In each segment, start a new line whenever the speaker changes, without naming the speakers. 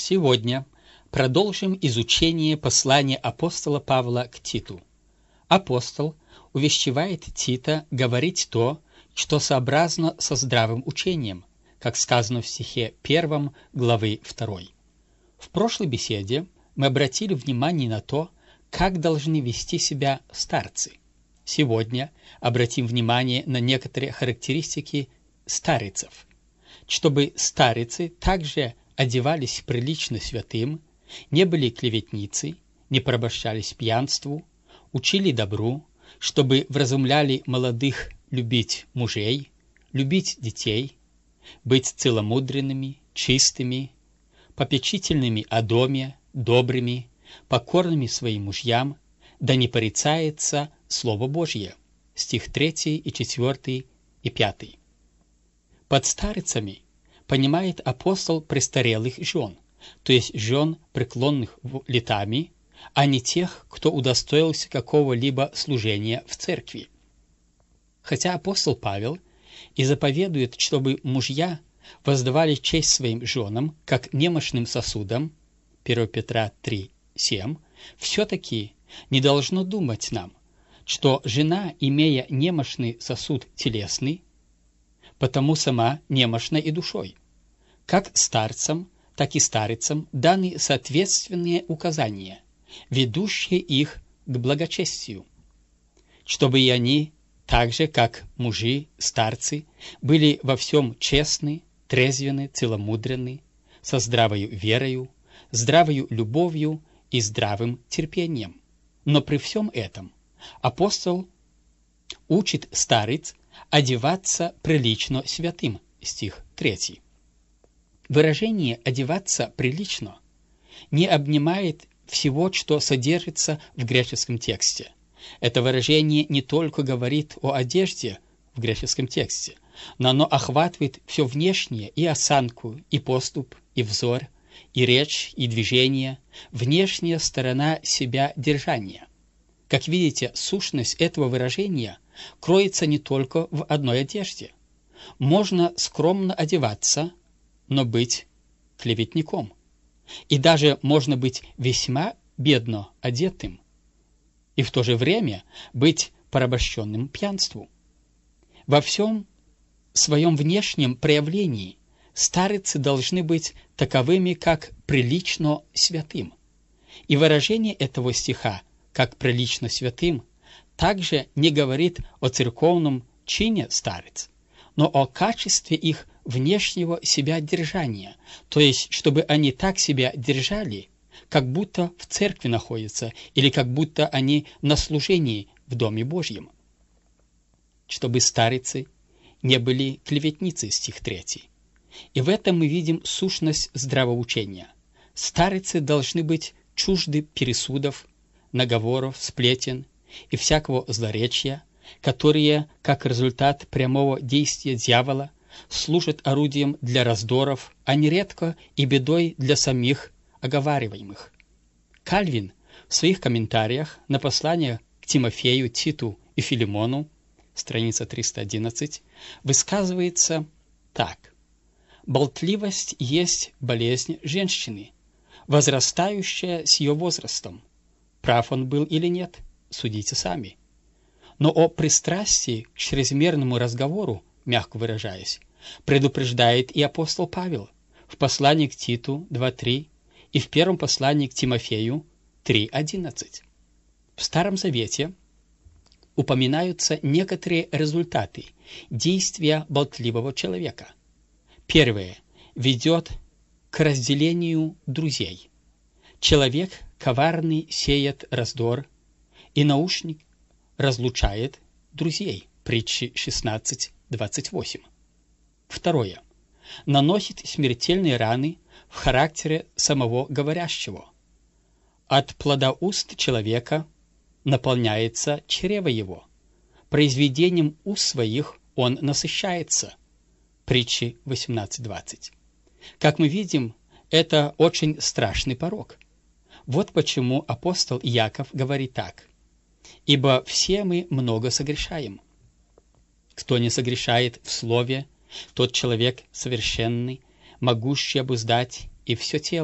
Сегодня продолжим изучение послания апостола Павла к Титу. Апостол увещевает Тита говорить то, что сообразно со здравым учением, как сказано в стихе 1 главы 2. В прошлой беседе мы обратили внимание на то, как должны вести себя старцы. Сегодня обратим внимание на некоторые характеристики старицев, чтобы старицы также одевались прилично святым, не были клеветницы, не порабощались пьянству, учили добру, чтобы вразумляли молодых любить мужей, любить детей, быть целомудренными, чистыми, попечительными о доме, добрыми, покорными своим мужьям, да не порицается Слово Божье. Стих 3 и 4 и 5. Под старицами понимает апостол престарелых жен, то есть жен, преклонных летами, а не тех, кто удостоился какого-либо служения в церкви. Хотя апостол Павел и заповедует, чтобы мужья воздавали честь своим женам, как немощным сосудам, 1 Петра 3:7, все-таки не должно думать нам, что жена, имея немощный сосуд телесный, потому сама немощна и душой. Как старцам, так и старицам даны соответственные указания, ведущие их к благочестию, чтобы и они, так же, как мужи, старцы, были во всем честны, трезвенны, целомудренны, со здравою верою, здравою любовью и здравым терпением. Но при всем этом апостол учит стариц одеваться прилично святым, стих 3. Выражение «одеваться прилично» не обнимает всего, что содержится в греческом тексте. Это выражение не только говорит о одежде в греческом тексте, но оно охватывает все внешнее, и осанку, и поступь, и взор, и речь, и движение, внешняя сторона себя держания. Как видите, сущность этого выражения кроется не только в одной одежде. Можно скромно одеваться, но быть клеветником. И даже можно быть весьма бедно одетым, и в то же время быть порабощенным пьянству. Во всем своем внешнем проявлении старицы должны быть таковыми, как прилично святым. И выражение этого стиха, как прилично святым, также не говорит о церковном чине старец, но о качестве их внешнего себя держания, то есть, чтобы они так себя держали, как будто в церкви находятся, или как будто они на служении в Доме Божьем. Чтобы старицы не были клеветницы, стих 3. И в этом мы видим сущность здравоучения. Старицы должны быть чужды пересудов, наговоров, сплетен и всякого злоречия, которые, как результат прямого действия дьявола, служат орудием для раздоров, а нередко и бедой для самих оговариваемых. Кальвин в своих комментариях на послание к Тимофею, Титу и Филимону, страница 311, высказывается так: «Болтливость есть болезнь женщины, возрастающая с ее возрастом. Прав он был или нет, судите сами. Но о пристрастии к чрезмерному разговору, мягко выражаясь, предупреждает и апостол Павел в послании к Титу 2:3 и в первом послании к Тимофею 3:11. В Старом Завете упоминаются некоторые результаты действия болтливого человека. Первое ведет к разделению друзей. Человек коварный сеет раздор, и наушник разлучает друзей. Притчи 16:28. Второе. Наносит смертельные раны в характере самого говорящего. От плода уст человека наполняется чрево его. Произведением уст своих он насыщается. Притчи 18:20. Как мы видим, это очень страшный порок. Вот почему апостол Иаков говорит так: «Ибо все мы много согрешаем. Кто не согрешает в слове, тот человек совершенный, могущий обуздать и все тело.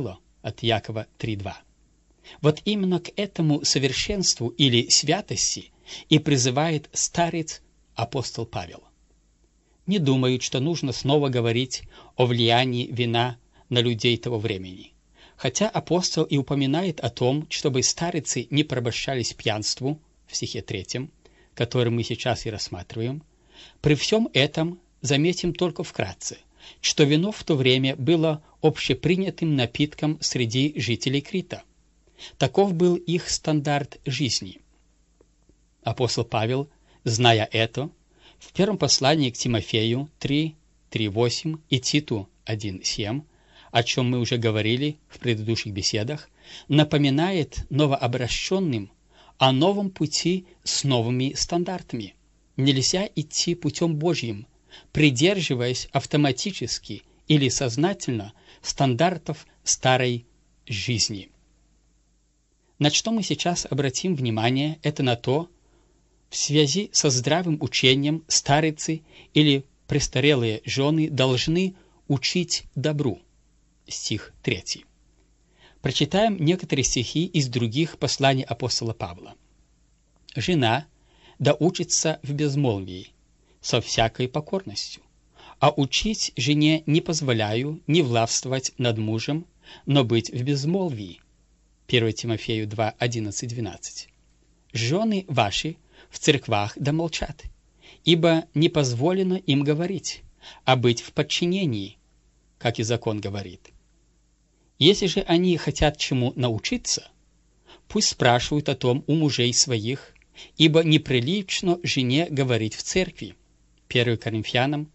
от Якова 3:2. Вот именно к этому совершенству или святости и призывает старец апостол Павел. Не думают, что нужно снова говорить о влиянии вина на людей того времени. Хотя апостол и упоминает о том, чтобы старицы не порабощались пьянству, в стихе 3, который мы сейчас и рассматриваем, при всем этом заметим только вкратце, что вино в то время было общепринятым напитком среди жителей Крита. Таков был их стандарт жизни. Апостол Павел, зная это, в первом послании к Тимофею 3:3-8 и Титу 1:7, о чем мы уже говорили в предыдущих беседах, напоминает новообращенным о новом пути с новыми стандартами. Нельзя идти путем Божьим, придерживаясь автоматически или сознательно стандартов старой жизни. На что мы сейчас обратим внимание, это на то, в связи со здравым учением старицы или престарелые жены должны учить добру. Стих 3. Прочитаем некоторые стихи из других посланий апостола Павла. «Жена да учится в безмолвии, со всякой покорностью, а учить жене не позволяю не властвовать над мужем, но быть в безмолвии». 1 Тимофею 2:11-12. «Жены ваши в церквах да молчат, ибо не позволено им говорить, а быть в подчинении, как и закон говорит. Если же они хотят чему научиться, пусть спрашивают о том у мужей своих, ибо неприлично жене говорить в церкви». 1 Коринфянам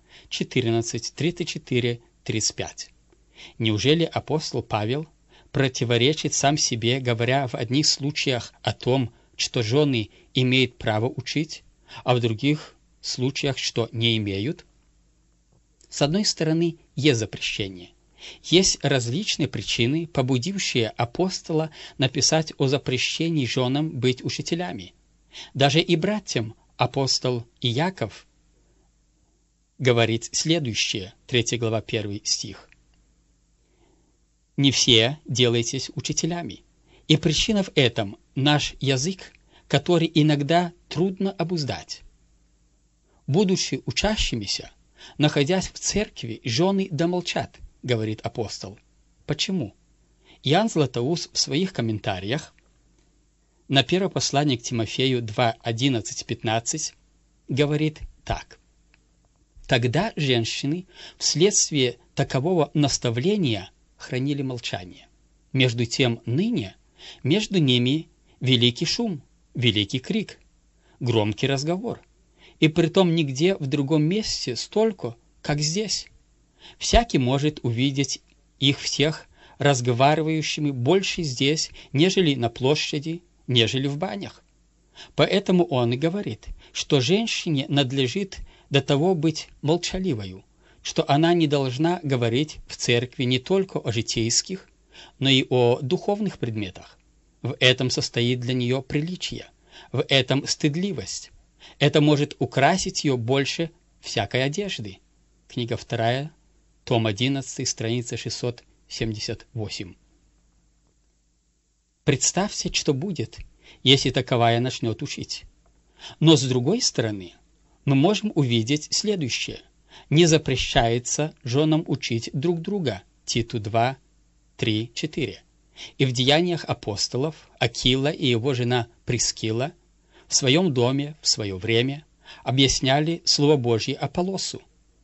14:34-35. Неужели апостол Павел противоречит сам себе, говоря в одних случаях о том, что жены имеют право учить, а в других случаях, что не имеют? С одной стороны, есть запрещение. Есть различные причины, побудившие апостола написать о запрещении женам быть учителями. Даже и братьям апостол Иаков говорит следующее, 3 глава 1 стих. «Не все делайтесь учителями, и причина в этом наш язык, который иногда трудно обуздать. Будучи учащимися, находясь в церкви, жены да молчат», говорит апостол. Почему? Иоанн Златоуст в своих комментариях на первое послание к Тимофею 2:11-15 говорит так. «Тогда женщины вследствие такового наставления хранили молчание. Между тем ныне между ними великий шум, великий крик, громкий разговор, и притом нигде в другом месте столько, как здесь. Всякий может увидеть их всех разговаривающими больше здесь, нежели на площади, нежели в банях. Поэтому он и говорит, что женщине надлежит до того быть молчаливою, что она не должна говорить в церкви не только о житейских, но и о духовных предметах. В этом состоит для нее приличие, в этом стыдливость. Это может украсить ее больше всякой одежды». Книга 2, том 11, страница 678. Представьте, что будет, если таковая начнет учить. Но с другой стороны, мы можем увидеть следующее. Не запрещается женам учить друг друга. Титу 2:3-4. И в Деяниях апостолов Акила и его жена Прискила в своем доме в свое время объясняли Слово Божье Аполлосу.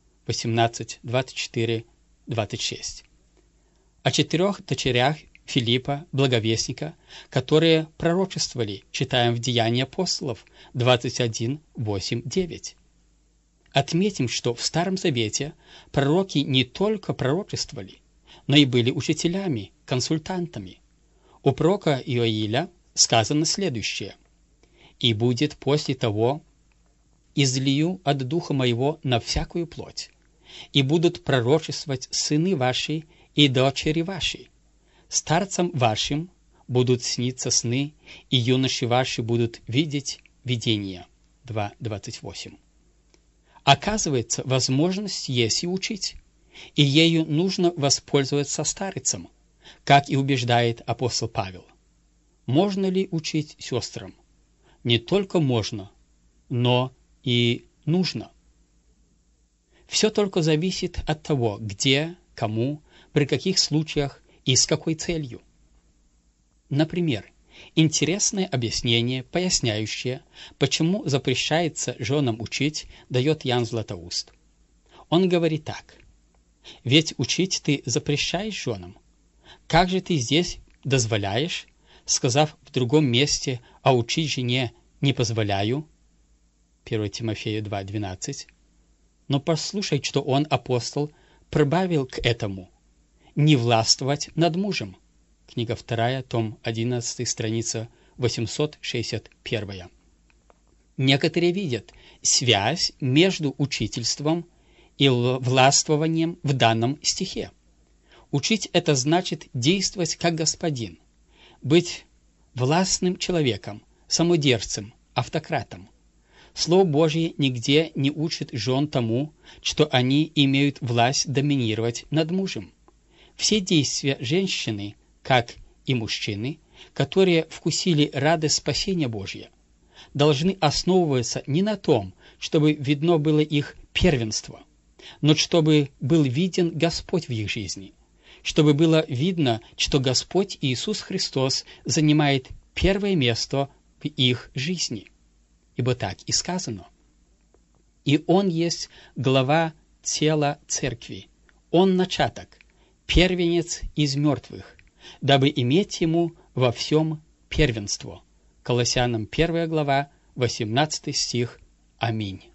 18:24-26. О 4 дочерях Филиппа, благовестника, которые пророчествовали, читаем в Деянии апостолов 21:8-9. Отметим, что в Старом Завете пророки не только пророчествовали, но и были учителями, консультантами. У пророка Иоиля сказано следующее: «И будет после того, излию от духа моего на всякую плоть, и будут пророчествовать сыны ваши и дочери ваши. Старцам вашим будут сниться сны, и юноши ваши будут видеть видения». 2:28. Оказывается, возможность есть и учить, и ею нужно воспользоваться старицам. как и убеждает апостол Павел. Можно ли учить сестрам? Не только можно, но и нужно. Все только зависит от того, где, кому, при каких случаях и с какой целью. Например, интересное объяснение, поясняющее, почему запрещается женам учить, дает Ян Златоуст. Он говорит так: «Ведь учить ты запрещаешь женам. Как же ты здесь дозволяешь, сказав в другом месте, а учить жене не позволяю?» 1 Тимофею 2:12. Но послушай, что он, апостол, прибавил к этому: «Не властвовать над мужем». Книга 2, том 11, страница 861. Некоторые видят связь между учительством и властвованием в данном стихе. Учить – это значит действовать как господин, быть властным человеком, самодержцем, автократом. Слово Божье нигде не учит жен тому, что они имеют власть доминировать над мужем. Все действия женщины, как и мужчины, которые вкусили радость спасения Божьего, должны основываться не на том, чтобы видно было их первенство, но чтобы был виден Господь в их жизни, чтобы было видно, что Господь Иисус Христос занимает первое место в их жизни. Ибо так и сказано: «И Он есть глава тела церкви, Он начаток, первенец из мертвых, дабы иметь Ему во всем первенство». Колоссянам 1 глава, 18 стих. Аминь.